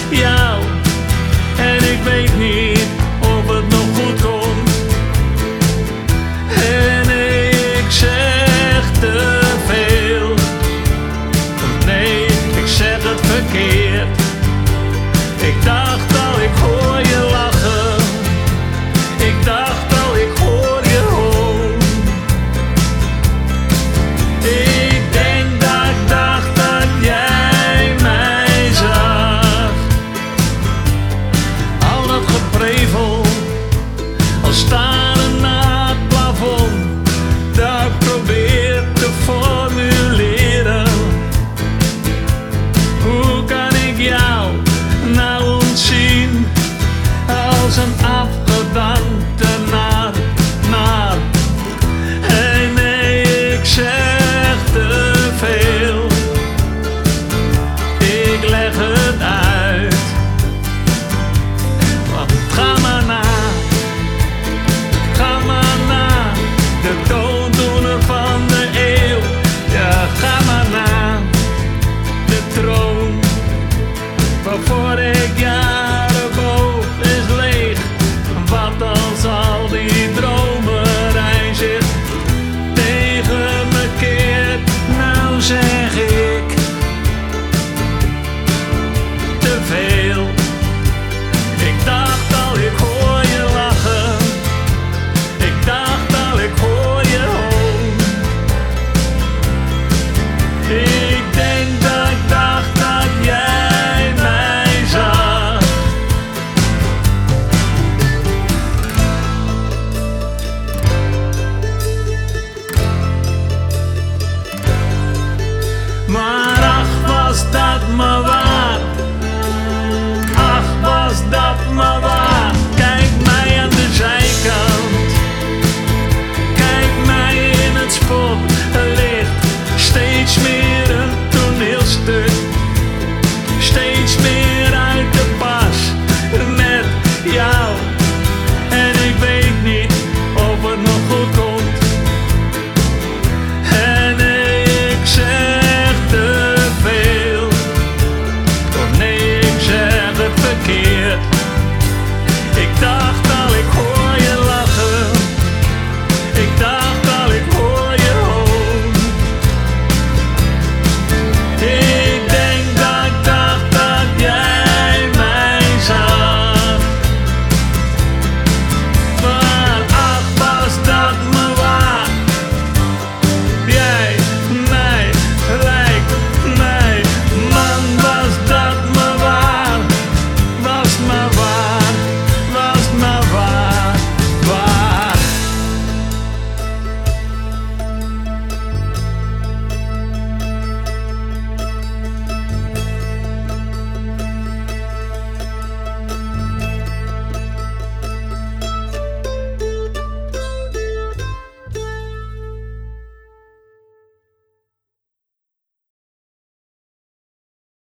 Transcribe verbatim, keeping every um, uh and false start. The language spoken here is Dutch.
jou. En ik weet niet of het nog goed komt. En ik zeg te veel. Nee, ik zeg het verkeerd. Ik dacht al, ik hoor je lachen. Ik dacht al, ik hoor je hoon. Ik denk dat ik dacht dat jij mij zag. Al dat geprevel, al staren naar het plafond, dat ik probeer te formuleren. Hoe kan ik jou nou ontzien als een afgedankte naar, naar. Hey nee, ik zeg te veel. Ik leg het uit. Want ga maar na, ga maar na, de dooddoener van de eeuw. Ja, ga maar na, de troon waarvoor ik jou